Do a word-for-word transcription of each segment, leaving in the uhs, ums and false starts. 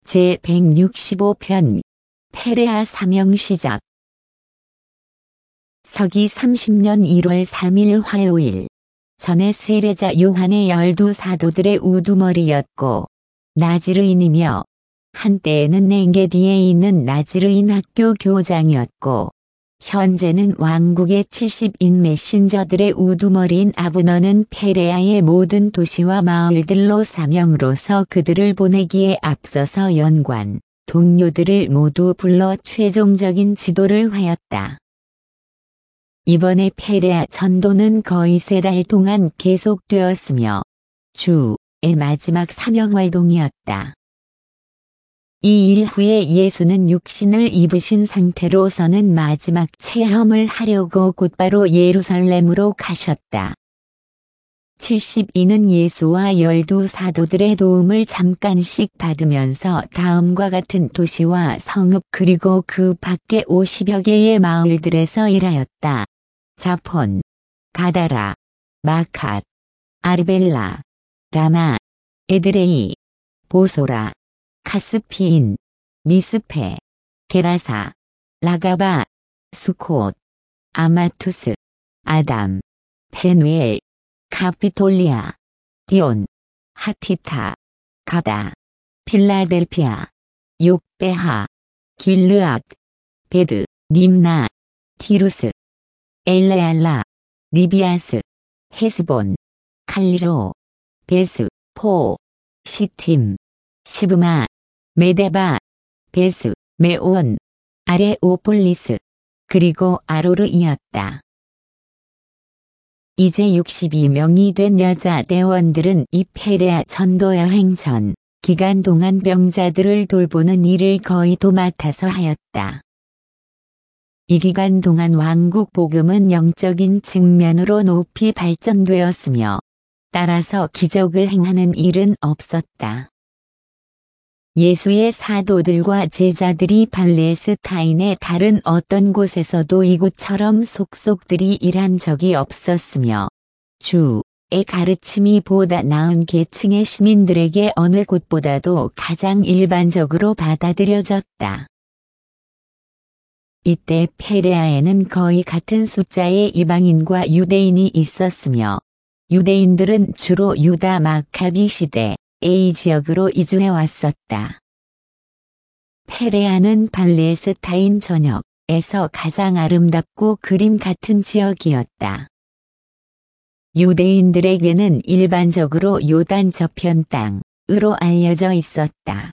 제백육십오 편 페레아 사명 시작. 서기 삼십 년 일월 삼일 화요일. 전에 세례자 요한의 열두 사도들의 우두머리였고 나지르인이며 한때에는 엥게디에 있는 나지르인 학교 교장이었고 현재는 왕국의 칠십인 메신저들의 우두머리인 아브너는 페레아의 모든 도시와 마을들로 사명으로서 그들을 보내기에 앞서서 연관, 동료들을 모두 불러 최종적인 지도를 하였다. 이번에 페레아 전도는 거의 세 달 동안 계속되었으며 주의 마지막 사명활동이었다. 이 일 후에 예수는 육신을 입으신 상태로서는 마지막 체험을 하려고 곧바로 예루살렘으로 가셨다. 칠십이는 예수와 열두 사도들의 도움을 잠깐씩 받으면서 다음과 같은 도시와 성읍 그리고 그 밖에 오십여 개의 마을들에서 일하였다. 자폰, 가다라, 마캇, 아르벨라, 라마, 에드레이, 보소라, 카스피인, 미스페, 게라사, 라가바, 수콧, 아마투스, 아담, 페누엘, 카피톨리아, 디온, 하티타, 가다, 필라델피아, 욕베하, 길르앗, 베드, 림나, 티루스, 엘레알라, 리비아스, 헤스본, 칼리로, 베스, 포, 시팀, 시브마, 메데바, 베스, 메온, 아레오폴리스, 그리고 아로르이었다. 이제 육십이 명이 된 여자 대원들은 이 페레아 전도 여행 전 기간 동안 병자들을 돌보는 일을 거의 도맡아서 하였다. 이 기간 동안 왕국 복음은 영적인 측면으로 높이 발전되었으며 따라서 기적을 행하는 일은 없었다. 예수의 사도들과 제자들이 팔레스타인의 다른 어떤 곳에서도 이곳처럼 속속들이 일한 적이 없었으며 주의 가르침이 보다 나은 계층의 시민들에게 어느 곳보다도 가장 일반적으로 받아들여졌다. 이때 페레아에는 거의 같은 숫자의 이방인과 유대인이 있었으며 유대인들은 주로 유다 마카비 시대 A 지역으로 이주해 왔었다. 페레아는 팔레스타인 전역에서 가장 아름답고 그림 같은 지역이었다. 유대인들에게는 일반적으로 요단 저편 땅으로 알려져 있었다.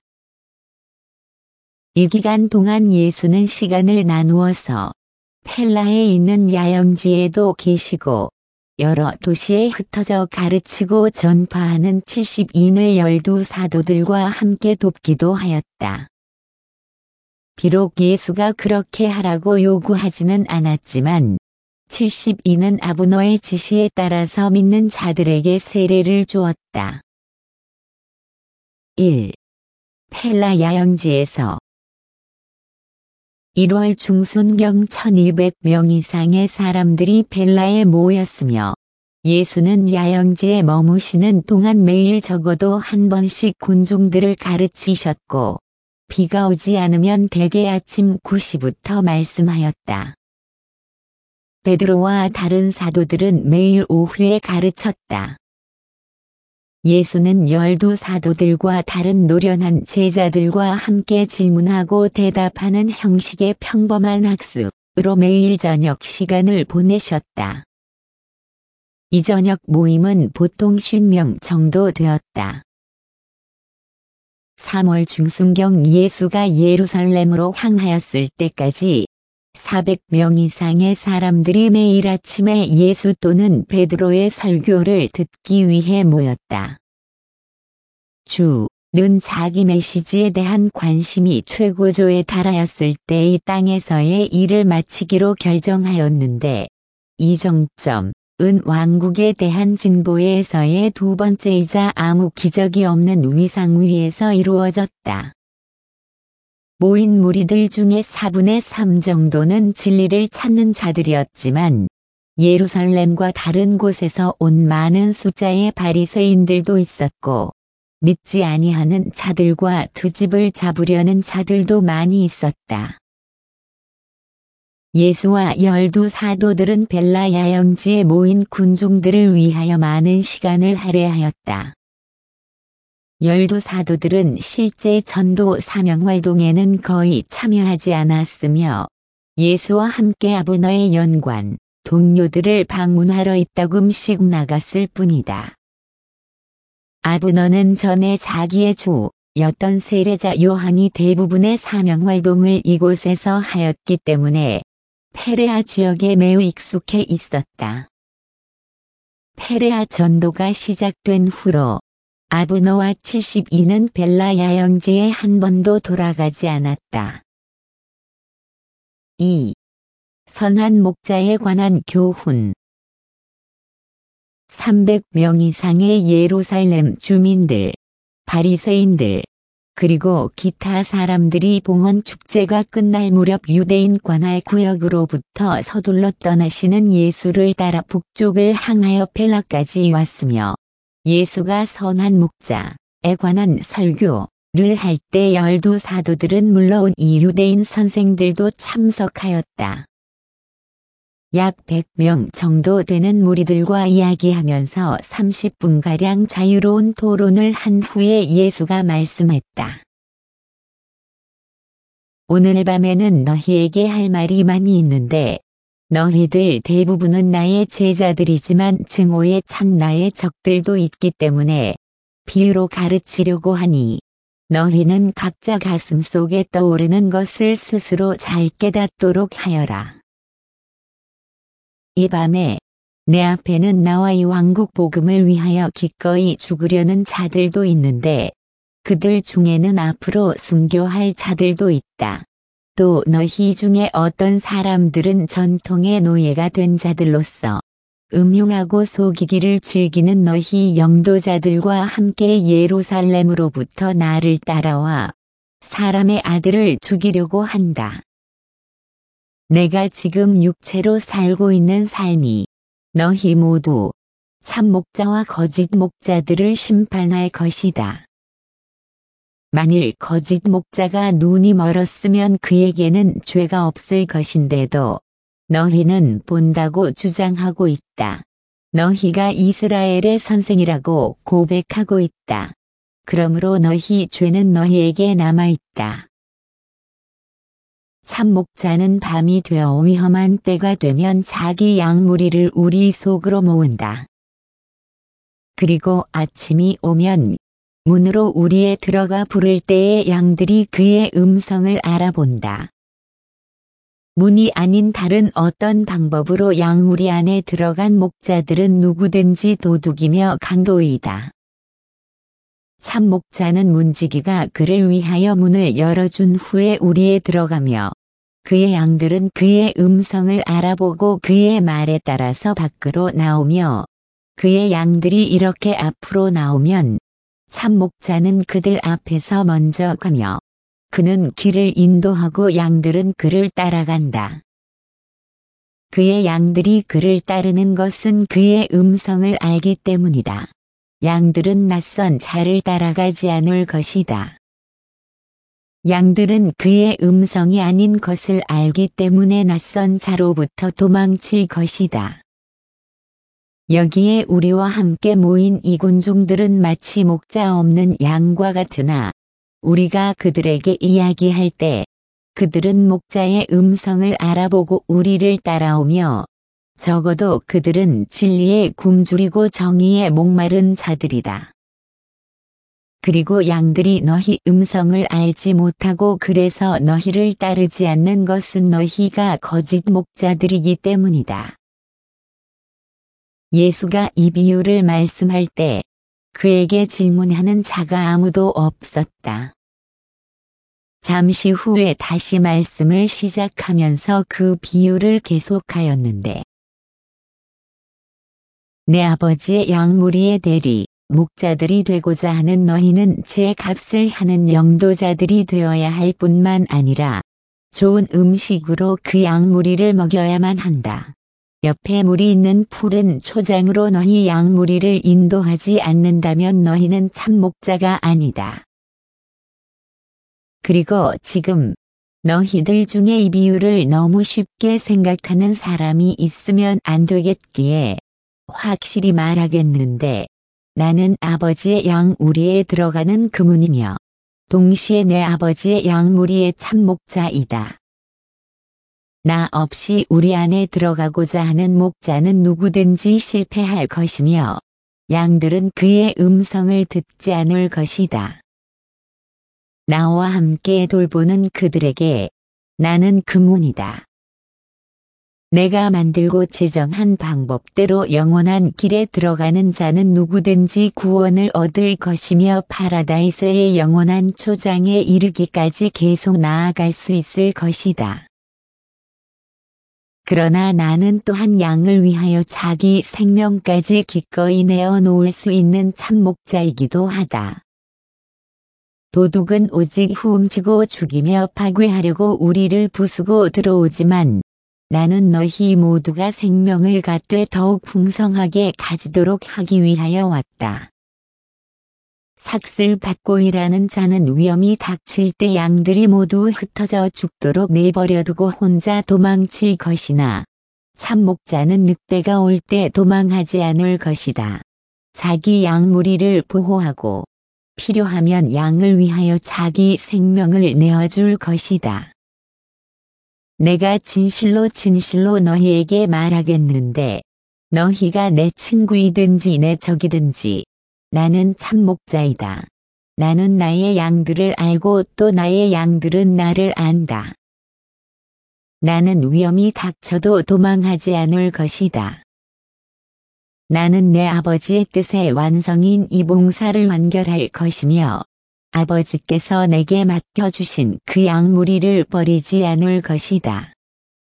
이 기간 동안 예수는 시간을 나누어서 펠라에 있는 야영지에도 계시고 여러 도시에 흩어져 가르치고 전파하는 칠십인을 열두 사도들과 함께 돕기도 하였다. 비록 예수가 그렇게 하라고 요구하지는 않았지만 칠십인은 아브너의 지시에 따라서 믿는 자들에게 세례를 주었다. 일. 펠라 야영지에서 일월 중순경 천이백 명 이상의 사람들이 펠라에 모였으며 예수는 야영지에 머무시는 동안 매일 적어도 한 번씩 군중들을 가르치셨고 비가 오지 않으면 대개 아침 구 시부터 말씀하였다. 베드로와 다른 사도들은 매일 오후에 가르쳤다. 예수는 열두 사도들과 다른 노련한 제자들과 함께 질문하고 대답하는 형식의 평범한 학습으로 매일 저녁 시간을 보내셨다. 이 저녁 모임은 보통 쉰 명 정도 되었다. 삼월 중순경 예수가 예루살렘으로 향하였을 때까지 사백 명 이상의 사람들이 매일 아침에 예수 또는 베드로의 설교를 듣기 위해 모였다. 주는 자기 메시지에 대한 관심이 최고조에 달하였을 때 이 땅에서의 일을 마치기로 결정하였는데 이 정점은 왕국에 대한 진보에서의 두 번째이자 아무 기적이 없는 위상 위에서 이루어졌다. 모인 무리들 중에 사분의 삼 정도는 진리를 찾는 자들이었지만 예루살렘과 다른 곳에서 온 많은 숫자의 바리새인들도 있었고 믿지 아니하는 자들과 트집을 잡으려는 자들도 많이 있었다. 예수와 열두 사도들은 벨라 야영지에 모인 군중들을 위하여 많은 시간을 할애하였다. 열두 사도들은 실제 전도 사명활동에는 거의 참여하지 않았으며 예수와 함께 아브너의 연관, 동료들을 방문하러 이따금씩 나갔을 뿐이다. 아브너는 전에 자기의 주였던 세례자 요한이 대부분의 사명활동을 이곳에서 하였기 때문에 페레아 지역에 매우 익숙해 있었다. 페레아 전도가 시작된 후로 아브너와 칠십이는 벨라 야영지에 한 번도 돌아가지 않았다. 이. 선한 목자에 관한 교훈. 삼백 명 이상의 예루살렘 주민들, 바리새인들, 그리고 기타 사람들이 봉헌 축제가 끝날 무렵 유대인 관할 구역으로부터 서둘러 떠나시는 예수를 따라 북쪽을 향하여 펠라까지 왔으며 예수가 선한 목자에 관한 설교를 할 때 열두 사도들은 물론 이 유대인 선생들도 참석하였다. 약 백 명 정도 되는 무리들과 이야기하면서 삼십 분가량 자유로운 토론을 한 후에 예수가 말씀했다. 오늘 밤에는 너희에게 할 말이 많이 있는데 너희들 대부분은 나의 제자들이지만 증오의 참 나의 적들도 있기 때문에 비유로 가르치려고 하니 너희는 각자 가슴속에 떠오르는 것을 스스로 잘 깨닫도록 하여라. 이 밤에 내 앞에는 나와 이 왕국 복음을 위하여 기꺼이 죽으려는 자들도 있는데 그들 중에는 앞으로 순교할 자들도 있다. 또 너희 중에 어떤 사람들은 전통의 노예가 된 자들로서 음흉하고 속이기를 즐기는 너희 영도자들과 함께 예루살렘으로부터 나를 따라와 사람의 아들을 죽이려고 한다. 내가 지금 육체로 살고 있는 삶이 너희 모두 참 목자와 거짓 목자들을 심판할 것이다. 만일 거짓 목자가 눈이 멀었으면 그에게는 죄가 없을 것인데도 너희는 본다고 주장하고 있다. 너희가 이스라엘의 선생이라고 고백하고 있다. 그러므로 너희 죄는 너희에게 남아있다. 참 목자는 밤이 되어 위험한 때가 되면 자기 양 무리를 우리 속으로 모은다. 그리고 아침이 오면 문으로 우리에 들어가 부를 때에 양들이 그의 음성을 알아본다. 문이 아닌 다른 어떤 방법으로 양무리 안에 들어간 목자들은 누구든지 도둑이며 강도이다. 참 목자는 문지기가 그를 위하여 문을 열어준 후에 우리에 들어가며 그의 양들은 그의 음성을 알아보고 그의 말에 따라서 밖으로 나오며 그의 양들이 이렇게 앞으로 나오면 참 목자는 그들 앞에서 먼저 가며 그는 길을 인도하고 양들은 그를 따라간다. 그의 양들이 그를 따르는 것은 그의 음성을 알기 때문이다. 양들은 낯선 자를 따라가지 않을 것이다. 양들은 그의 음성이 아닌 것을 알기 때문에 낯선 자로부터 도망칠 것이다. 여기에 우리와 함께 모인 이 군중들은 마치 목자 없는 양과 같으나 우리가 그들에게 이야기할 때 그들은 목자의 음성을 알아보고 우리를 따라오며 적어도 그들은 진리에 굶주리고 정의에 목마른 자들이다. 그리고 양들이 너희 음성을 알지 못하고 그래서 너희를 따르지 않는 것은 너희가 거짓 목자들이기 때문이다. 예수가 이 비유를 말씀할 때 그에게 질문하는 자가 아무도 없었다. 잠시 후에 다시 말씀을 시작하면서 그 비유를 계속하였는데 내 아버지의 양무리의 대리 목자들이 되고자 하는 너희는 제 값을 하는 영도자들이 되어야 할 뿐만 아니라 좋은 음식으로 그 양무리를 먹여야만 한다. 옆에 물이 있는 푸른 초장으로 너희 양무리를 인도하지 않는다면 너희는 참 목자가 아니다. 그리고 지금 너희들 중에 이 비유를 너무 쉽게 생각하는 사람이 있으면 안 되겠기에 확실히 말하겠는데 나는 아버지의 양무리에 들어가는 그문이며 동시에 내 아버지의 양무리의 참 목자이다. 나 없이 우리 안에 들어가고자 하는 목자는 누구든지 실패할 것이며 양들은 그의 음성을 듣지 않을 것이다. 나와 함께 돌보는 그들에게 나는 그문이다. 내가 만들고 제정한 방법대로 영원한 길에 들어가는 자는 누구든지 구원을 얻을 것이며 파라다이스의 영원한 초장에 이르기까지 계속 나아갈 수 있을 것이다. 그러나 나는 또한 양을 위하여 자기 생명까지 기꺼이 내어 놓을 수 있는 참 목자이기도 하다. 도둑은 오직 훔치고 죽이며 파괴하려고 우리를 부수고 들어오지만 나는 너희 모두가 생명을 갖되 더욱 풍성하게 가지도록 하기 위하여 왔다. 삭슬 받고 일하는 자는 위험이 닥칠 때 양들이 모두 흩어져 죽도록 내버려두고 혼자 도망칠 것이나 참 목자는 늑대가 올 때 도망하지 않을 것이다. 자기 양무리를 보호하고 필요하면 양을 위하여 자기 생명을 내어줄 것이다. 내가 진실로 진실로 너희에게 말하겠는데 너희가 내 친구이든지 내 적이든지 나는 참 목자이다. 나는 나의 양들을 알고 또 나의 양들은 나를 안다. 나는 위험이 닥쳐도 도망하지 않을 것이다. 나는 내 아버지의 뜻의 완성인 이 봉사를 완결할 것이며 아버지께서 내게 맡겨주신 그 양무리를 버리지 않을 것이다.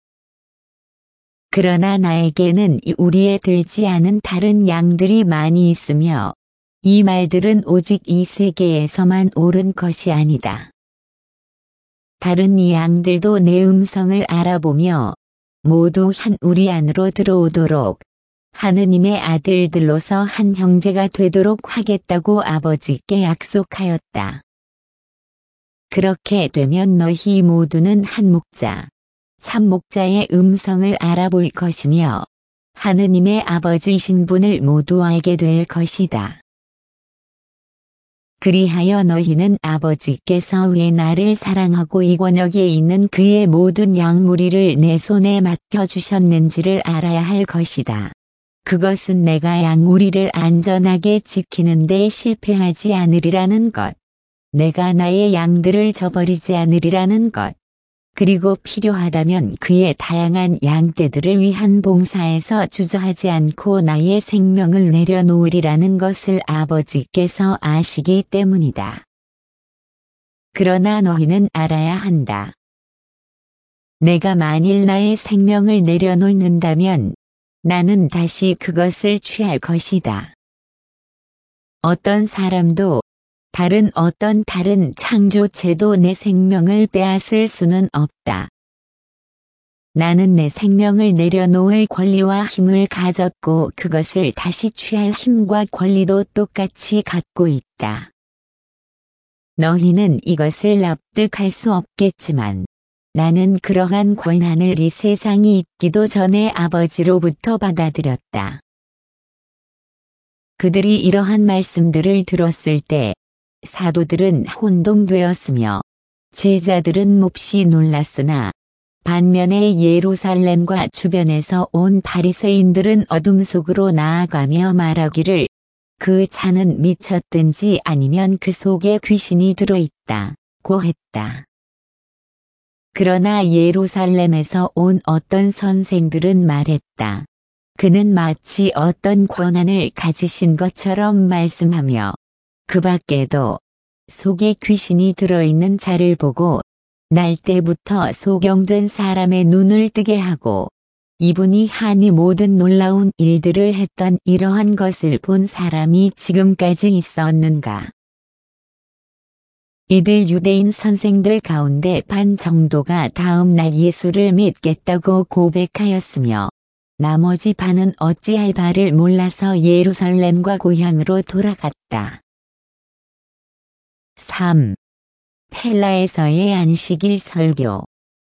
그러나 나에게는 이 우리에 들지 않은 다른 양들이 많이 있으며 이 말들은 오직 이 세계에서만 옳은 것이 아니다. 다른 이 양들도 내 음성을 알아보며 모두 한 우리 안으로 들어오도록 하느님의 아들들로서 한 형제가 되도록 하겠다고 아버지께 약속하였다. 그렇게 되면 너희 모두는 한 목자, 참 목자의 음성을 알아볼 것이며 하느님의 아버지이신 분을 모두 알게 될 것이다. 그리하여 너희는 아버지께서 왜 나를 사랑하고 이 권역에 있는 그의 모든 양무리를 내 손에 맡겨주셨는지를 알아야 할 것이다. 그것은 내가 양무리를 안전하게 지키는 데 실패하지 않으리라는 것, 내가 나의 양들을 저버리지 않으리라는 것, 그리고 필요하다면 그의 다양한 양떼들을 위한 봉사에서 주저하지 않고 나의 생명을 내려놓으리라는 것을 아버지께서 아시기 때문이다. 그러나 너희는 알아야 한다. 내가 만일 나의 생명을 내려놓는다면 나는 다시 그것을 취할 것이다. 어떤 사람도 다른 어떤 다른 창조체도 내 생명을 빼앗을 수는 없다. 나는 내 생명을 내려놓을 권리와 힘을 가졌고 그것을 다시 취할 힘과 권리도 똑같이 갖고 있다. 너희는 이것을 납득할 수 없겠지만 나는 그러한 권한을 이 세상이 있기도 전에 아버지로부터 받아들였다. 그들이 이러한 말씀들을 들었을 때 사도들은 혼동되었으며 제자들은 몹시 놀랐으나 반면에 예루살렘과 주변에서 온 바리새인들은 어둠 속으로 나아가며 말하기를 그 차는 미쳤든지 아니면 그 속에 귀신이 들어있다 고 했다. 그러나 예루살렘에서 온 어떤 선생들은 말했다. 그는 마치 어떤 권한을 가지신 것처럼 말씀하며 그 밖에도 속에 귀신이 들어있는 자를 보고 날 때부터 소경된 사람의 눈을 뜨게 하고 이분이 하니 모든 놀라운 일들을 했던 이러한 것을 본 사람이 지금까지 있었는가. 이들 유대인 선생들 가운데 반 정도가 다음 날 예수를 믿겠다고 고백하였으며 나머지 반은 어찌할 바를 몰라서 예루살렘과 고향으로 돌아갔다. 삼. 펠라에서의 안식일 설교.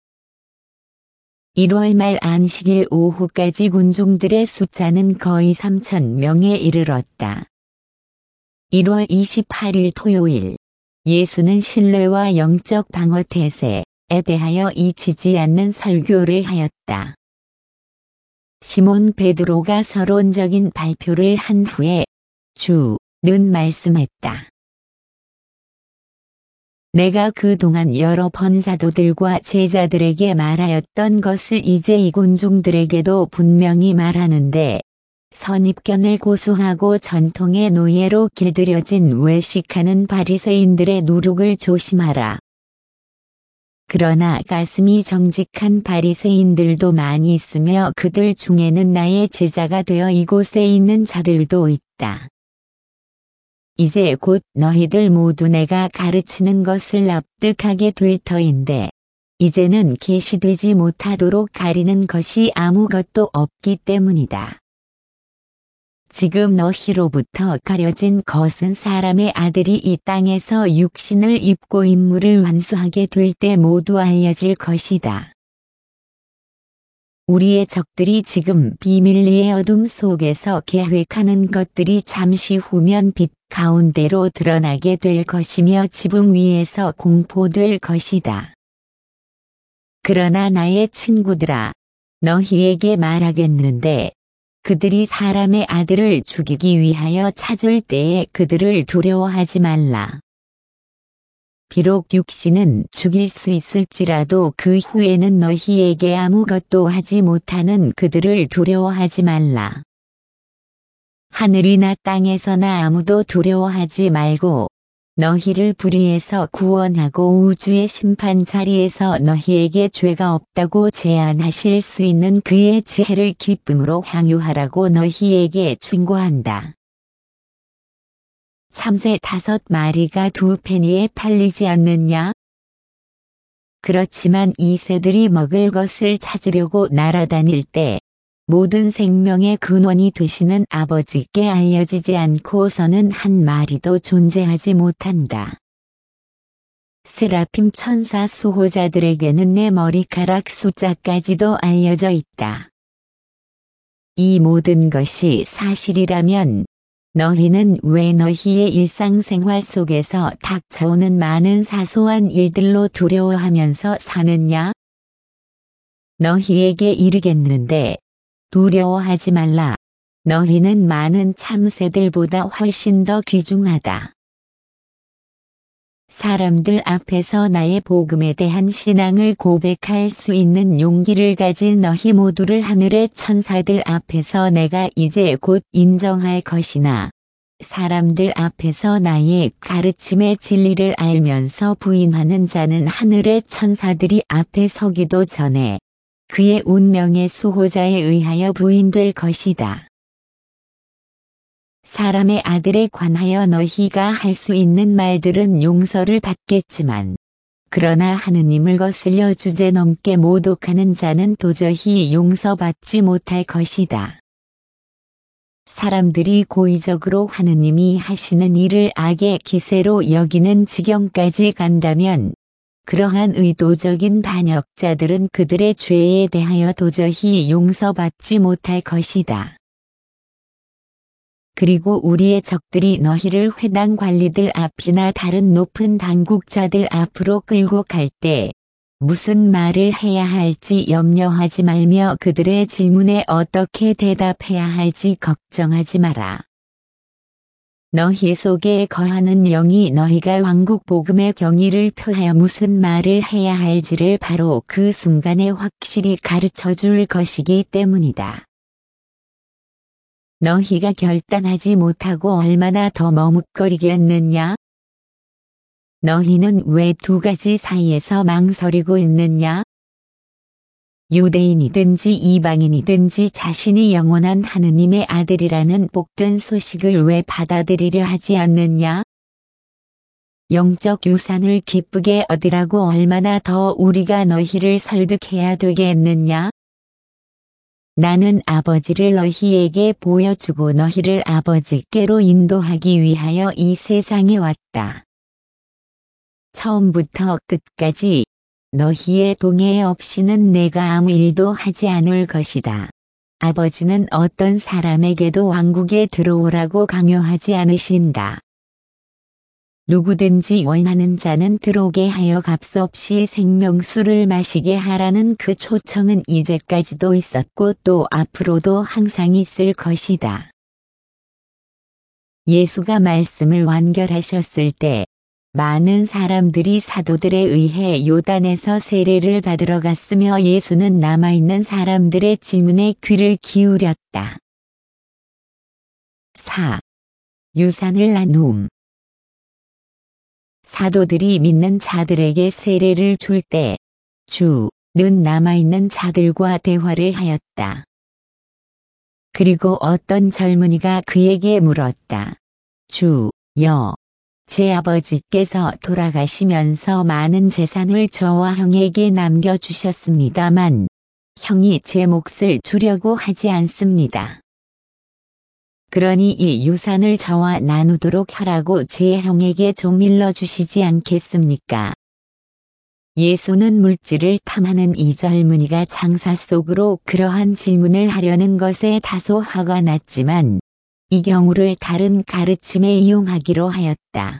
일월 말 안식일 오후까지 군중들의 숫자는 거의 삼천 명에 이르렀다. 일월 이십팔일 토요일, 예수는 신뢰와 영적 방어 태세에 대하여 잊히지 않는 설교를 하였다. 시몬 베드로가 서론적인 발표를 한 후에 주는 말씀했다. 내가 그동안 여러 번 사도들과 제자들에게 말하였던 것을 이제 이 군중들에게도 분명히 말하는데, 선입견을 고수하고 전통의 노예로 길들여진 외식하는 바리새인들의 누룩을 조심하라. 그러나 가슴이 정직한 바리새인들도 많이 있으며 그들 중에는 나의 제자가 되어 이곳에 있는 자들도 있다. 이제 곧 너희들 모두 내가 가르치는 것을 납득하게 될 터인데, 이제는 계시되지 못하도록 가리는 것이 아무것도 없기 때문이다. 지금 너희로부터 가려진 것은 사람의 아들이 이 땅에서 육신을 입고 임무를 완수하게 될 때 모두 알려질 것이다. 우리의 적들이 지금 비밀리의 어둠 속에서 계획하는 것들이 잠시 후면 빛 가운데로 드러나게 될 것이며 지붕 위에서 공포될 것이다. 그러나 나의 친구들아, 너희에게 말하겠는데, 그들이 사람의 아들을 죽이기 위하여 찾을 때에 그들을 두려워하지 말라. 비록 육신은 죽일 수 있을지라도 그 후에는 너희에게 아무것도 하지 못하는 그들을 두려워하지 말라. 하늘이나 땅에서나 아무도 두려워하지 말고 너희를 불의에서 구원하고 우주의 심판 자리에서 너희에게 죄가 없다고 제안하실 수 있는 그의 지혜를 기쁨으로 향유하라고 너희에게 충고한다. 참새 다섯 마리가 두 페니에 팔리지 않느냐? 그렇지만 이 새들이 먹을 것을 찾으려고 날아다닐 때 모든 생명의 근원이 되시는 아버지께 알려지지 않고서는 한 마리도 존재하지 못한다. 세라핌 천사 수호자들에게는 내 머리카락 숫자까지도 알려져 있다. 이 모든 것이 사실이라면 너희는 왜 너희의 일상생활 속에서 닥쳐오는 많은 사소한 일들로 두려워하면서 사느냐? 너희에게 이르겠는데 두려워하지 말라. 너희는 많은 참새들보다 훨씬 더 귀중하다. 사람들 앞에서 나의 복음에 대한 신앙을 고백할 수 있는 용기를 가진 너희 모두를 하늘의 천사들 앞에서 내가 이제 곧 인정할 것이나, 사람들 앞에서 나의 가르침의 진리를 알면서 부인하는 자는 하늘의 천사들이 앞에 서기도 전에 그의 운명의 수호자에 의하여 부인될 것이다. 사람의 아들에 관하여 너희가 할 수 있는 말들은 용서를 받겠지만, 그러나 하느님을 거슬려 주제넘게 모독하는 자는 도저히 용서받지 못할 것이다. 사람들이 고의적으로 하느님이 하시는 일을 악의 기세로 여기는 지경까지 간다면, 그러한 의도적인 반역자들은 그들의 죄에 대하여 도저히 용서받지 못할 것이다. 그리고 우리의 적들이 너희를 회당 관리들 앞이나 다른 높은 당국자들 앞으로 끌고 갈 때 무슨 말을 해야 할지 염려하지 말며 그들의 질문에 어떻게 대답해야 할지 걱정하지 마라. 너희 속에 거하는 영이 너희가 왕국 복음의 경의를 표하여 무슨 말을 해야 할지를 바로 그 순간에 확실히 가르쳐 줄 것이기 때문이다. 너희가 결단하지 못하고 얼마나 더 머뭇거리겠느냐? 너희는 왜 두 가지 사이에서 망설이고 있느냐? 유대인이든지 이방인이든지 자신이 영원한 하느님의 아들이라는 복된 소식을 왜 받아들이려 하지 않느냐? 영적 유산을 기쁘게 얻으라고 얼마나 더 우리가 너희를 설득해야 되겠느냐? 나는 아버지를 너희에게 보여주고 너희를 아버지께로 인도하기 위하여 이 세상에 왔다. 처음부터 끝까지 너희의 동의 없이는 내가 아무 일도 하지 않을 것이다. 아버지는 어떤 사람에게도 왕국에 들어오라고 강요하지 않으신다. 누구든지 원하는 자는 들어오게 하여 값없이 생명수를 마시게 하라는 그 초청은 이제까지도 있었고 또 앞으로도 항상 있을 것이다. 예수가 말씀을 완결하셨을 때 많은 사람들이 사도들에 의해 요단에서 세례를 받으러 갔으며 예수는 남아있는 사람들의 질문에 귀를 기울였다. 사. 유산을 나눔. 사도들이 믿는 자들에게 세례를 줄 때 주는 남아있는 자들과 대화를 하였다. 그리고 어떤 젊은이가 그에게 물었다. 주여, 제 아버지께서 돌아가시면서 많은 재산을 저와 형에게 남겨주셨습니다만 형이 제 몫을 주려고 하지 않습니다. 그러니 이 유산을 저와 나누도록 하라고 제 형에게 좀 일러주시지 않겠습니까? 예수는 물질을 탐하는 이 젊은이가 장사 속으로 그러한 질문을 하려는 것에 다소 화가 났지만 이 경우를 다른 가르침에 이용하기로 하였다.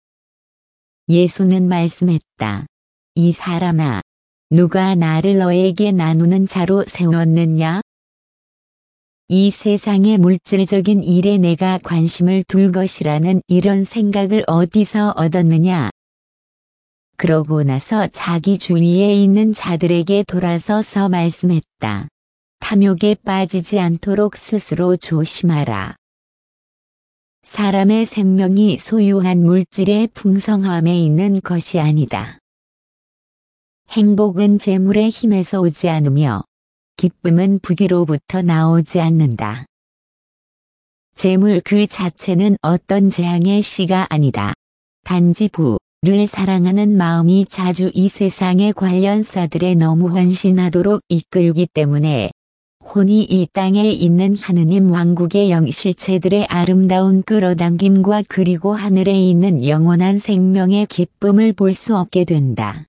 예수는 말씀했다. 이 사람아, 누가 나를 너에게 나누는 자로 세웠느냐? 이 세상의 물질적인 일에 내가 관심을 둘 것이라는 이런 생각을 어디서 얻었느냐? 그러고 나서 자기 주위에 있는 자들에게 돌아서서 말씀했다. 탐욕에 빠지지 않도록 스스로 조심하라. 사람의 생명이 소유한 물질의 풍성함에 있는 것이 아니다. 행복은 재물의 힘에서 오지 않으며 기쁨은 부귀로부터 나오지 않는다. 재물 그 자체는 어떤 재앙의 씨가 아니다. 단지 부를 사랑하는 마음이 자주 이 세상의 관련사들에 너무 헌신하도록 이끌기 때문에 혼이 이 땅에 있는 하느님 왕국의 영실체들의 아름다운 끌어당김과 그리고 하늘에 있는 영원한 생명의 기쁨을 볼 수 없게 된다.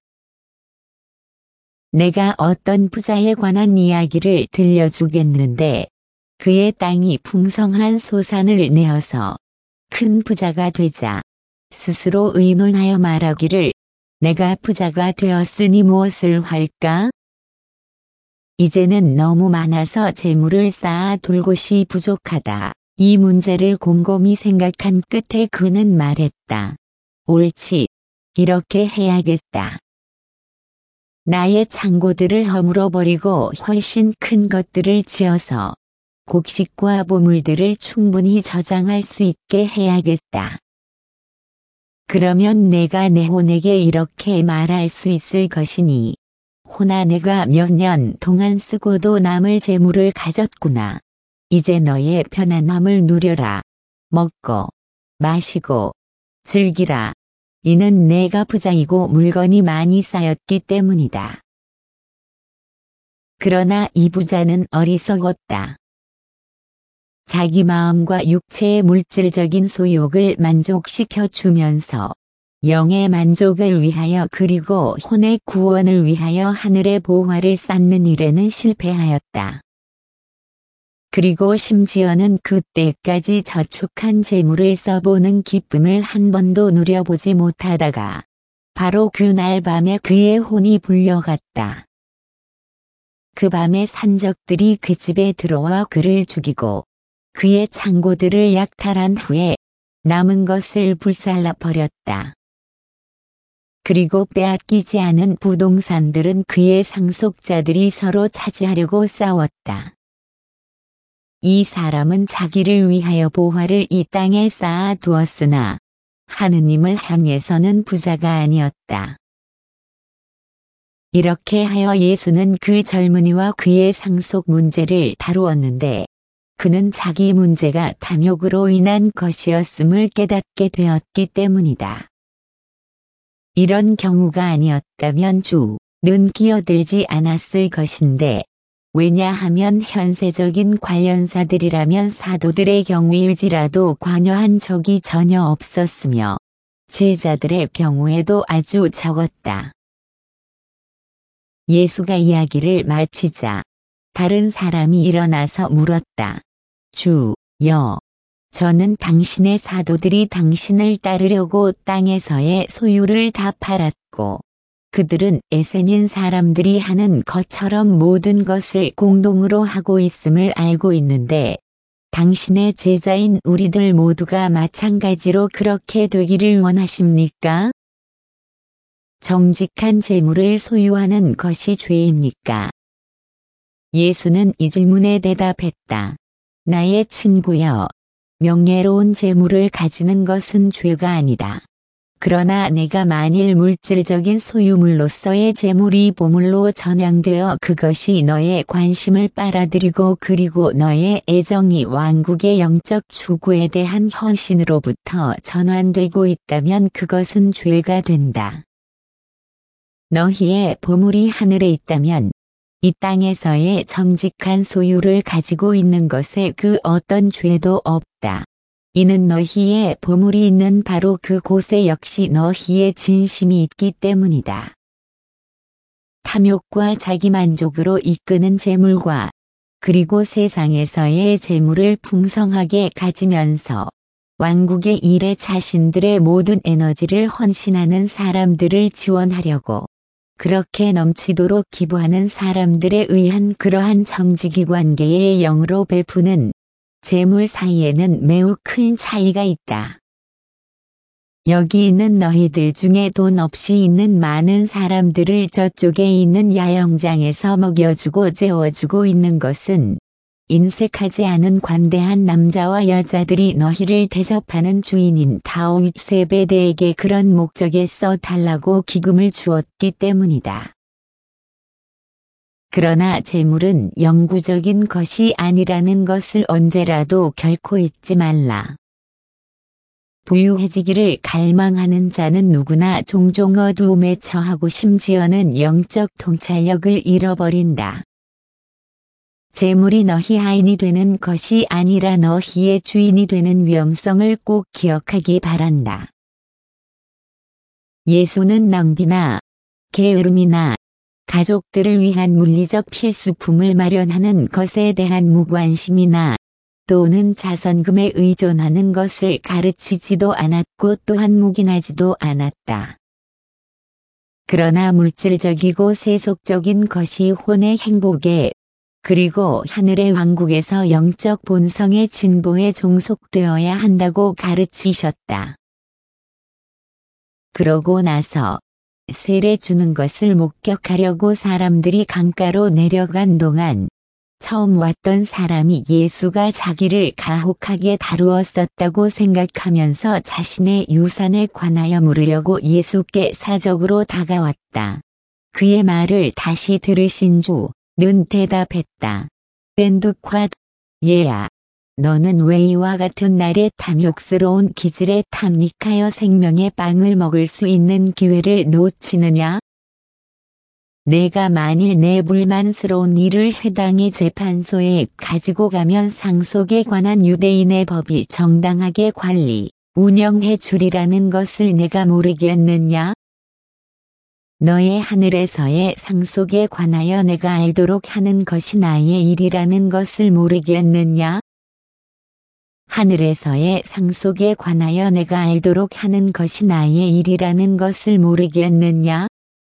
내가 어떤 부자에 관한 이야기를 들려주겠는데 그의 땅이 풍성한 소산을 내어서 큰 부자가 되자 스스로 의논하여 말하기를 내가 부자가 되었으니 무엇을 할까? 이제는 너무 많아서 재물을 쌓아둘 곳이 부족하다. 이 문제를 곰곰이 생각한 끝에 그는 말했다. 옳지. 이렇게 해야겠다. 나의 창고들을 허물어버리고 훨씬 큰 것들을 지어서 곡식과 보물들을 충분히 저장할 수 있게 해야겠다. 그러면 내가 내 혼에게 이렇게 말할 수 있을 것이니 혼아 내가 몇 년 동안 쓰고도 남을 재물을 가졌구나. 이제 너의 편안함을 누려라. 먹고 마시고 즐기라. 이는 내가 부자이고 물건이 많이 쌓였기 때문이다. 그러나 이 부자는 어리석었다. 자기 마음과 육체의 물질적인 소욕을 만족시켜 주면서 영의 만족을 위하여 그리고 혼의 구원을 위하여 하늘의 보화를 쌓는 일에는 실패하였다. 그리고 심지어는 그때까지 저축한 재물을 써보는 기쁨을 한 번도 누려보지 못하다가 바로 그날 밤에 그의 혼이 불려갔다. 그 밤에 산적들이 그 집에 들어와 그를 죽이고 그의 창고들을 약탈한 후에 남은 것을 불살라 버렸다. 그리고 빼앗기지 않은 부동산들은 그의 상속자들이 서로 차지하려고 싸웠다. 이 사람은 자기를 위하여 보화를 이 땅에 쌓아 두었으나 하느님을 향해서는 부자가 아니었다. 이렇게 하여 예수는 그 젊은이와 그의 상속 문제를 다루었는데 그는 자기 문제가 탐욕으로 인한 것이었음을 깨닫게 되었기 때문이다. 이런 경우가 아니었다면 주는 끼어들지 않았을 것인데 왜냐하면 현세적인 관련사들이라면 사도들의 경우일지라도 관여한 적이 전혀 없었으며 제자들의 경우에도 아주 적었다. 예수가 이야기를 마치자 다른 사람이 일어나서 물었다. 주여, 저는 당신의 사도들이 당신을 따르려고 땅에서의 소유를 다 팔았고 그들은 에세닌 사람들이 하는 것처럼 모든 것을 공동으로 하고 있음을 알고 있는데 당신의 제자인 우리들 모두가 마찬가지로 그렇게 되기를 원하십니까? 정직한 재물을 소유하는 것이 죄입니까? 예수는 이 질문에 대답했다. 나의 친구여, 명예로운 재물을 가지는 것은 죄가 아니다. 그러나 내가 만일 물질적인 소유물로서의 재물이 보물로 전향되어 그것이 너의 관심을 빨아들이고 그리고 너의 애정이 왕국의 영적 추구에 대한 헌신으로부터 전환되고 있다면 그것은 죄가 된다. 너희의 보물이 하늘에 있다면 이 땅에서의 정직한 소유를 가지고 있는 것에 그 어떤 죄도 없다. 이는 너희의 보물이 있는 바로 그곳에 역시 너희의 진심이 있기 때문이다. 탐욕과 자기만족으로 이끄는 재물과 그리고 세상에서의 재물을 풍성하게 가지면서 왕국의 일에 자신들의 모든 에너지를 헌신하는 사람들을 지원하려고 그렇게 넘치도록 기부하는 사람들에 의한 그러한 정직이 관계의 영으로 베푸는 재물 사이에는 매우 큰 차이가 있다. 여기 있는 너희들 중에 돈 없이 있는 많은 사람들을 저쪽에 있는 야영장에서 먹여주고 재워주고 있는 것은 인색하지 않은 관대한 남자와 여자들이 너희를 대접하는 주인인 다윗 세베대에게 그런 목적에 써달라고 기금을 주었기 때문이다. 그러나 재물은 영구적인 것이 아니라는 것을 언제라도 결코 잊지 말라. 부유해지기를 갈망하는 자는 누구나 종종 어두움에 처하고 심지어는 영적 통찰력을 잃어버린다. 재물이 너희 하인이 되는 것이 아니라 너희의 주인이 되는 위험성을 꼭 기억하기 바란다. 예수는 낭비나 게으름이나 가족들을 위한 물리적 필수품을 마련하는 것에 대한 무관심이나 또는 자선금에 의존하는 것을 가르치지도 않았고 또한 묵인하지도 않았다. 그러나 물질적이고 세속적인 것이 혼의 행복에 그리고 하늘의 왕국에서 영적 본성의 진보에 종속되어야 한다고 가르치셨다. 그러고 나서 세례 주는 것을 목격하려고 사람들이 강가로 내려간 동안 처음 왔던 사람이 예수가 자기를 가혹하게 다루었었다고 생각하면서 자신의 유산에 관하여 물으려고 예수께 사적으로 다가왔다. 그의 말을 다시 들으신 주는 대답했다. 렌두夸, 얘야, 너는 왜 이와 같은 날에 탐욕스러운 기질에 탐닉하여 생명의 빵을 먹을 수 있는 기회를 놓치느냐? 내가 만일 내 불만스러운 일을 회당의 재판소에 가지고 가면 상속에 관한 유대인의 법이 정당하게 관리, 운영해 주리라는 것을 내가 모르겠느냐? 너의 하늘에서의 상속에 관하여 내가 알도록 하는 것이 나의 일이라는 것을 모르겠느냐? 하늘에서의 상속에 관하여 내가 알도록 하는 것이 나의 일이라는 것을 모르겠느냐?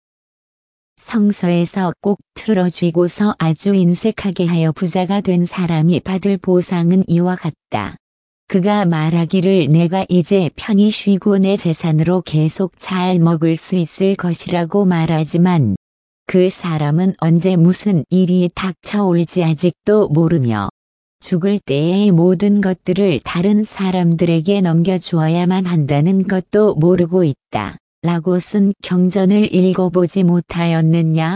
성서에서 꼭 틀어쥐고서 아주 인색하게 하여 부자가 된 사람이 받을 보상은 이와 같다. 그가 말하기를 내가 이제 편히 쉬고 내 재산으로 계속 잘 먹을 수 있을 것이라고 말하지만 그 사람은 언제 무슨 일이 닥쳐올지 아직도 모르며 죽을 때의 모든 것들을 다른 사람들에게 넘겨주어야만 한다는 것도 모르고 있다. 라고 쓴 경전을 읽어보지 못하였느냐?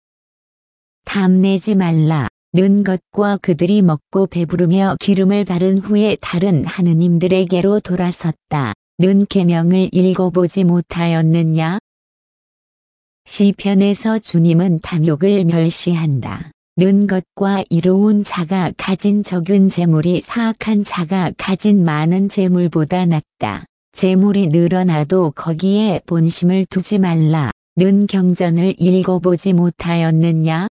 탐내지 말라. 는 것과 그들이 먹고 배부르며 기름을 바른 후에 다른 하느님들에게로 돌아섰다. 는 계명을 읽어보지 못하였느냐? 시편에서 주님은 탐욕을 멸시한다. 는 것과 이로운 자가 가진 적은 재물이 사악한 자가 가진 많은 재물보다 낫다. 재물이 늘어나도 거기에 본심을 두지 말라. 는 경전을 읽어보지 못하였느냐?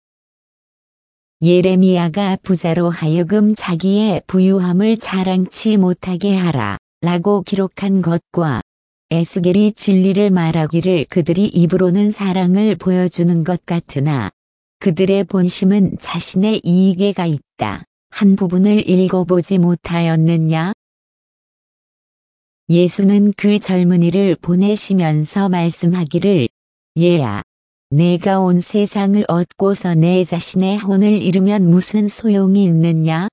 예레미야가 부자로 하여금 자기의 부유함을 자랑치 못하게 하라 라고 기록한 것과 에스겔이 진리를 말하기를 그들이 입으로는 사랑을 보여주는 것 같으나 그들의 본심은 자신의 이익에 가 있다. 한 부분을 읽어보지 못하였느냐? 예수는 그 젊은이를 보내시면서 말씀하기를 얘야, 내가 온 세상을 얻고서 내 자신의 혼을 잃으면 무슨 소용이 있느냐?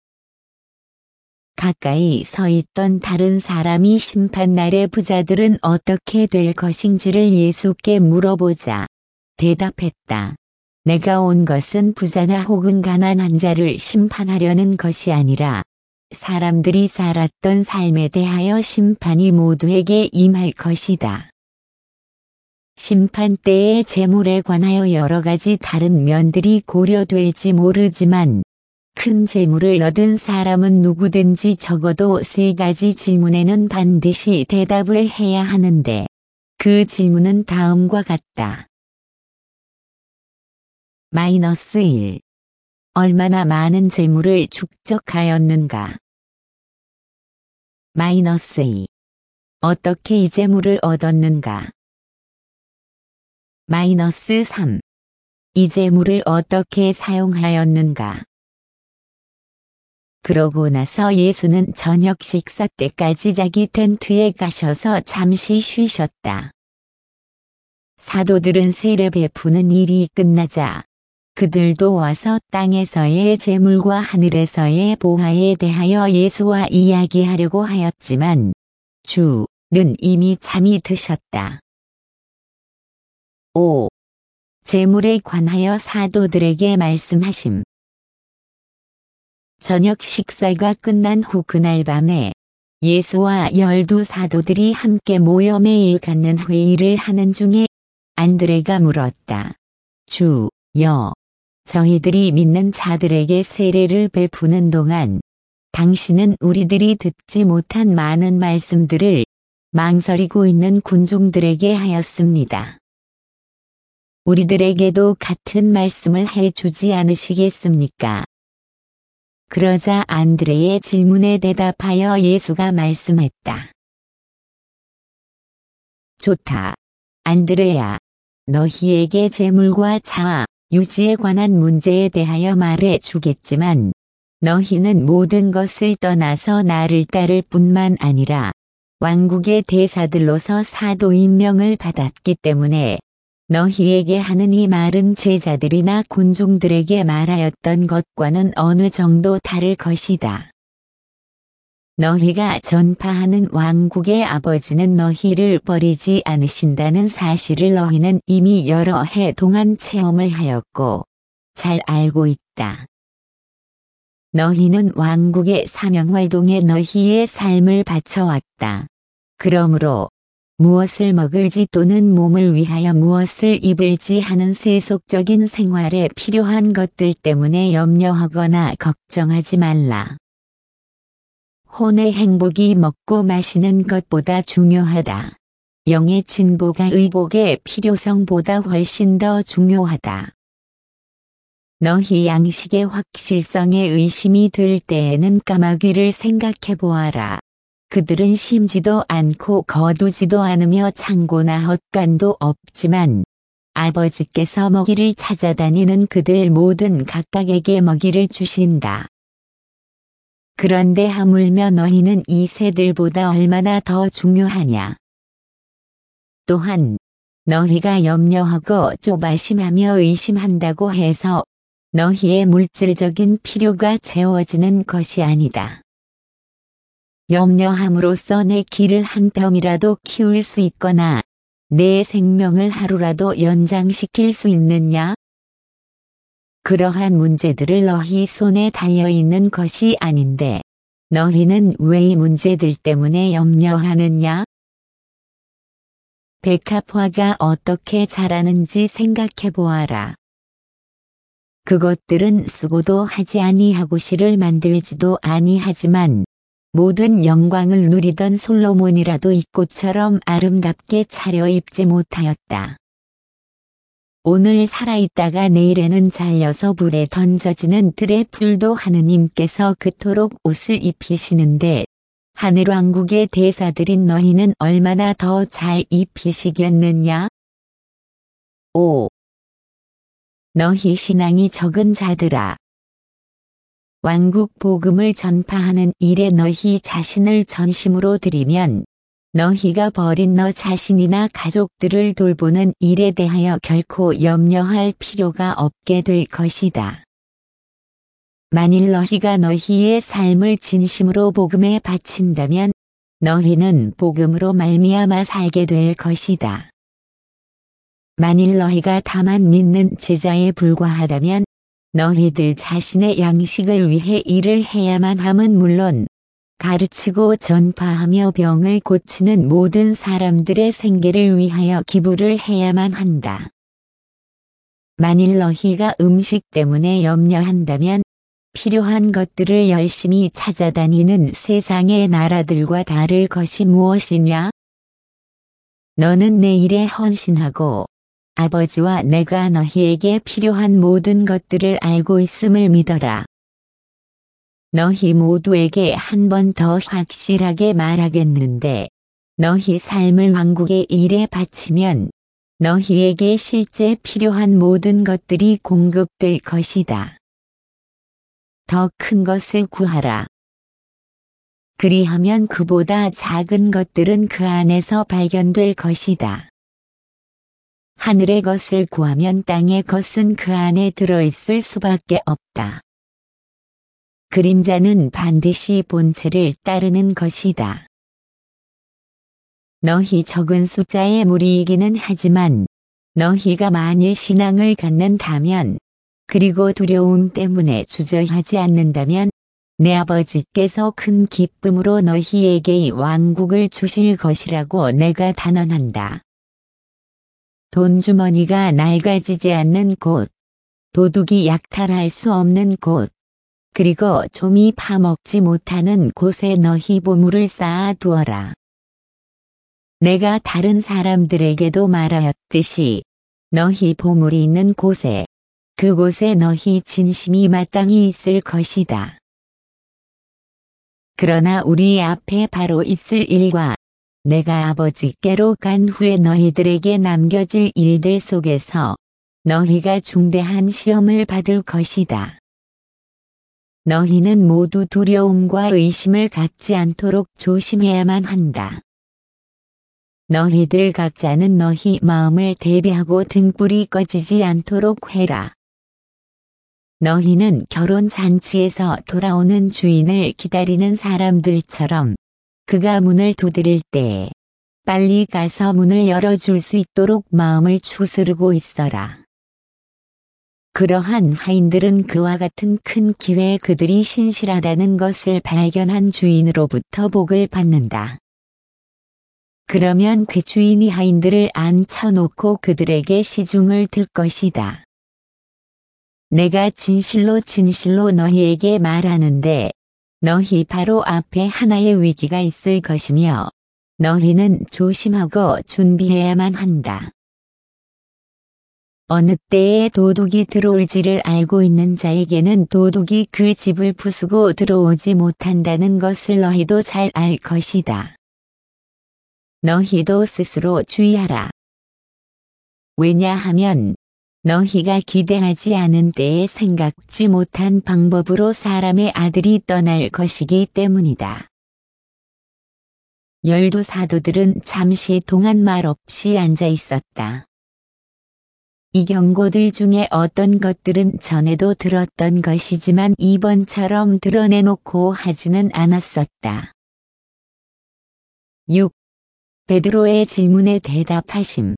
가까이 서 있던 다른 사람이 심판날의 부자들은 어떻게 될 것인지를 예수께 물어보자 대답했다. 내가 온 것은 부자나 혹은 가난한 자를 심판하려는 것이 아니라 사람들이 살았던 삶에 대하여 심판이 모두에게 임할 것이다. 심판 때의 재물에 관하여 여러 가지 다른 면들이 고려될지 모르지만 큰 재물을 얻은 사람은 누구든지 적어도 세 가지 질문에는 반드시 대답을 해야 하는데 그 질문은 다음과 같다. 마이너스 일. 얼마나 많은 재물을 축적하였는가? 마이너스 이. 어떻게 이 재물을 얻었는가? 마이너스 삼. 이 재물을 어떻게 사용하였는가? 그러고 나서 예수는 저녁 식사 때까지 자기 텐트에 가셔서 잠시 쉬셨다. 사도들은 세례 베푸는 일이 끝나자 그들도 와서 땅에서의 재물과 하늘에서의 보화에 대하여 예수와 이야기하려고 하였지만 주는 이미 잠이 드셨다. 오. 재물에 관하여 사도들에게 말씀하심. 저녁 식사가 끝난 후 그날 밤에 예수와 열두 사도들이 함께 모여 매일 갖는 회의를 하는 중에 안드레가 물었다. 주여, 저희들이 믿는 자들에게 세례를 베푸는 동안 당신은 우리들이 듣지 못한 많은 말씀들을 망설이고 있는 군중들에게 하였습니다. 우리들에게도 같은 말씀을 해주지 않으시겠습니까? 그러자 안드레의 질문에 대답하여 예수가 말씀했다. 좋다. 안드레야, 너희에게 재물과 자아, 유지에 관한 문제에 대하여 말해 주겠지만 너희는 모든 것을 떠나서 나를 따를 뿐만 아니라 왕국의 대사들로서 사도 임명을 받았기 때문에 너희에게 하는 이 말은 제자들이나 군중들에게 말하였던 것과는 어느 정도 다를 것이다. 너희가 전파하는 왕국의 아버지는 너희를 버리지 않으신다는 사실을 너희는 이미 여러 해 동안 체험을 하였고 잘 알고 있다. 너희는 왕국의 사명활동에 너희의 삶을 바쳐왔다. 그러므로 무엇을 먹을지 또는 몸을 위하여 무엇을 입을지 하는 세속적인 생활에 필요한 것들 때문에 염려하거나 걱정하지 말라. 혼의 행복이 먹고 마시는 것보다 중요하다. 영의 진보가 의복의 필요성보다 훨씬 더 중요하다. 너희 양식의 확실성에 의심이 들 때에는 까마귀를 생각해 보아라. 그들은 심지도 않고 거두지도 않으며 창고나 헛간도 없지만 아버지께서 먹이를 찾아다니는 그들 모든 각각에게 먹이를 주신다. 그런데 하물며 너희는 이 새들보다 얼마나 더 중요하냐. 또한 너희가 염려하고 조바심하며 의심한다고 해서 너희의 물질적인 필요가 채워지는 것이 아니다. 염려함으로써 내 길을 한 뼘이라도 키울 수 있거나 내 생명을 하루라도 연장시킬 수 있느냐? 그러한 문제들을 너희 손에 달려있는 것이 아닌데 너희는 왜 이 문제들 때문에 염려하느냐? 백합화가 어떻게 자라는지 생각해 보아라. 그것들은 수고도 하지 아니하고 실을 만들지도 아니하지만 모든 영광을 누리던 솔로몬이라도 이 꽃처럼 아름답게 차려입지 못하였다. 오늘 살아있다가 내일에는 잘려서 불에 던져지는 들의 풀도 하느님께서 그토록 옷을 입히시는데 하늘왕국의 대사들인 너희는 얼마나 더 잘 입히시겠느냐? 오. 너희 신앙이 적은 자들아. 왕국 복음을 전파하는 일에 너희 자신을 전심으로 드리면 너희가 버린 너 자신이나 가족들을 돌보는 일에 대하여 결코 염려할 필요가 없게 될 것이다. 만일 너희가 너희의 삶을 진심으로 복음에 바친다면 너희는 복음으로 말미암아 살게 될 것이다. 만일 너희가 다만 믿는 제자에 불과하다면 너희들 자신의 양식을 위해 일을 해야만 함은 물론 가르치고 전파하며 병을 고치는 모든 사람들의 생계를 위하여 기부를 해야만 한다. 만일 너희가 음식 때문에 염려한다면 필요한 것들을 열심히 찾아다니는 세상의 나라들과 다를 것이 무엇이냐? 너는 내 일에 헌신하고 아버지와 내가 너희에게 필요한 모든 것들을 알고 있음을 믿어라. 너희 모두에게 한 번 더 확실하게 말하겠는데 너희 삶을 왕국의 일에 바치면 너희에게 실제 필요한 모든 것들이 공급될 것이다. 더 큰 것을 구하라. 그리하면 그보다 작은 것들은 그 안에서 발견될 것이다. 하늘의 것을 구하면 땅의 것은 그 안에 들어있을 수밖에 없다. 그림자는 반드시 본체를 따르는 것이다. 너희 적은 숫자의 무리이기는 하지만 너희가 만일 신앙을 갖는다면 그리고 두려움 때문에 주저하지 않는다면 내 아버지께서 큰 기쁨으로 너희에게 이 왕국을 주실 것이라고 내가 단언한다. 돈주머니가 낡아지지 않는 곳, 도둑이 약탈할 수 없는 곳, 그리고 좀이 파먹지 못하는 곳에 너희 보물을 쌓아 두어라. 내가 다른 사람들에게도 말하였듯이 너희 보물이 있는 곳에 그곳에 너희 진심이 마땅히 있을 것이다. 그러나 우리 앞에 바로 있을 일과 내가 아버지께로 간 후에 너희들에게 남겨질 일들 속에서 너희가 중대한 시험을 받을 것이다. 너희는 모두 두려움과 의심을 갖지 않도록 조심해야만 한다. 너희들 각자는 너희 마음을 대비하고 등불이 꺼지지 않도록 해라. 너희는 결혼 잔치에서 돌아오는 주인을 기다리는 사람들처럼 그가 문을 두드릴 때에 빨리 가서 문을 열어줄 수 있도록 마음을 추스르고 있어라. 그러한 하인들은 그와 같은 큰 기회에 그들이 신실하다는 것을 발견한 주인으로부터 복을 받는다. 그러면 그 주인이 하인들을 앉혀놓고 그들에게 시중을 들 것이다. 내가 진실로 진실로 너희에게 말하는데 너희 바로 앞에 하나의 위기가 있을 것이며 너희는 조심하고 준비해야만 한다. 어느 때에 도둑이 들어올지를 알고 있는 자에게는 도둑이 그 집을 부수고 들어오지 못한다는 것을 너희도 잘 알 것이다. 너희도 스스로 주의하라. 왜냐하면 너희가 기대하지 않은 때에 생각지 못한 방법으로 사람의 아들이 떠날 것이기 때문이다. 열두 사도들은 잠시 동안 말없이 앉아 있었다. 이 경고들 중에 어떤 것들은 전에도 들었던 것이지만 이번처럼 드러내놓고 하지는 않았었다. 육. 베드로의 질문에 대답하심.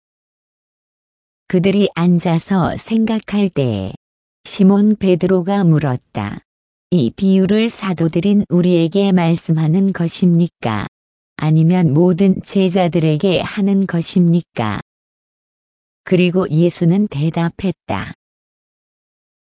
그들이 앉아서 생각할 때에 시몬 베드로가 물었다. 이 비유를 사도들인 우리에게 말씀하는 것입니까? 아니면 모든 제자들에게 하는 것입니까? 그리고 예수는 대답했다.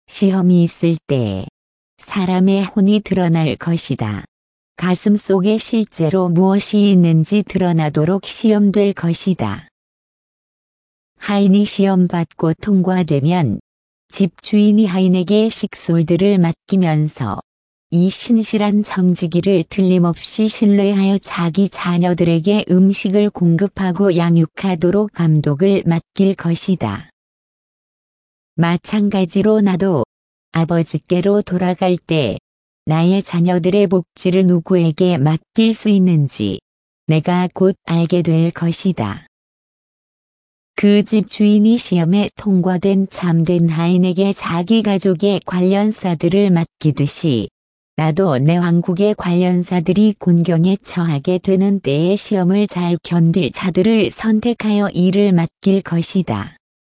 시험이 있을 때에 사람의 혼이 드러날 것이다. 가슴 속에 실제로 무엇이 있는지 드러나도록 시험될 것이다. 하인이 시험 받고 통과되면 집주인이 하인에게 식솔들을 맡기면서 이 신실한 청지기를 틀림없이 신뢰하여 자기 자녀들에게 음식을 공급하고 양육하도록 감독을 맡길 것이다. 마찬가지로 나도 아버지께로 돌아갈 때 나의 자녀들의 복지를 누구에게 맡길 수 있는지 내가 곧 알게 될 것이다. 그 집 주인이 시험에 통과된 참된 하인에게 자기 가족의 관련사들을 맡기듯이 나도 내 왕국의 관련사들이 곤경에 처하게 되는 때에 시험을 잘 견딜 자들을 선택하여 일을 맡길 것이다.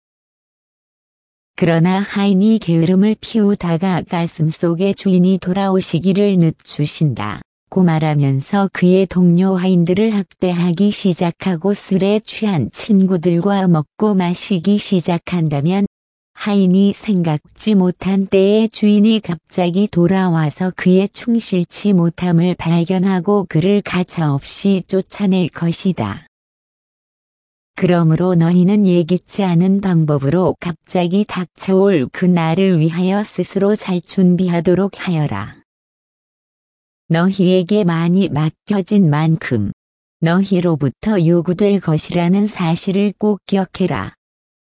그러나 하인이 게으름을 피우다가 가슴속에 주인이 돌아오시기를 늦추신다 고 말하면서 그의 동료 하인들을 학대하기 시작하고 술에 취한 친구들과 먹고 마시기 시작한다면 하인이 생각지 못한 때에 주인이 갑자기 돌아와서 그의 충실치 못함을 발견하고 그를 가차없이 쫓아낼 것이다. 그러므로 너희는 예기치 않은 방법으로 갑자기 닥쳐올 그 날을 위하여 스스로 잘 준비하도록 하여라. 너희에게 많이 맡겨진 만큼 너희로부터 요구될 것이라는 사실을 꼭 기억해라.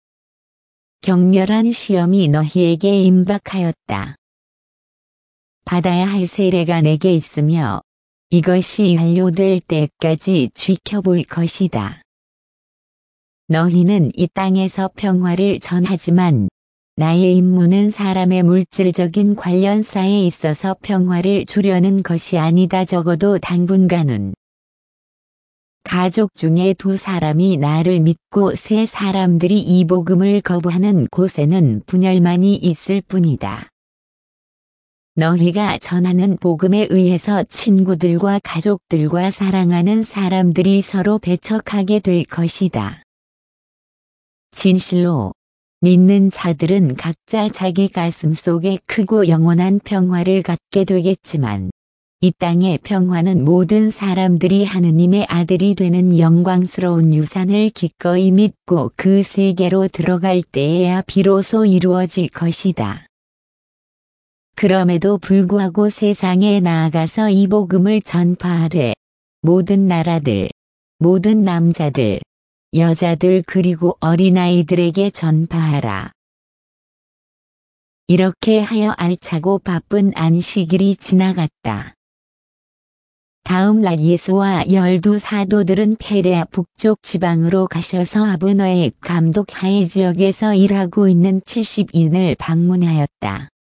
격렬한 시험이 너희에게 임박하였다. 받아야 할 세례가 내게 있으며 이것이 완료될 때까지 지켜볼 것이다. 너희는 이 땅에서 평화를 전하지만 나의 임무는 사람의 물질적인 관련사에 있어서 평화를 주려는 것이 아니다. 적어도 당분간은 가족 중에 두 사람이 나를 믿고 세 사람들이 이 복음을 거부하는 곳에는 분열만이 있을 뿐이다. 너희가 전하는 복음에 의해서 친구들과 가족들과 사랑하는 사람들이 서로 배척하게 될 것이다. 진실로 믿는 자들은 각자 자기 가슴 속에 크고 영원한 평화를 갖게 되겠지만 이 땅의 평화는 모든 사람들이 하느님의 아들이 되는 영광스러운 유산을 기꺼이 믿고 그 세계로 들어갈 때에야 비로소 이루어질 것이다. 그럼에도 불구하고 세상에 나아가서 이 복음을 전파하되 모든 나라들, 모든 남자들, 여자들 그리고 어린아이들에게 전파하라. 이렇게 하여 알차고 바쁜 안식일이 지나갔다. 다음 날 예수와 열두 사도들은 페레아 북쪽 지방으로 가셔서 아브너의 감독 하에 지역에서 일하고 있는 칠십 인을 방문하였다.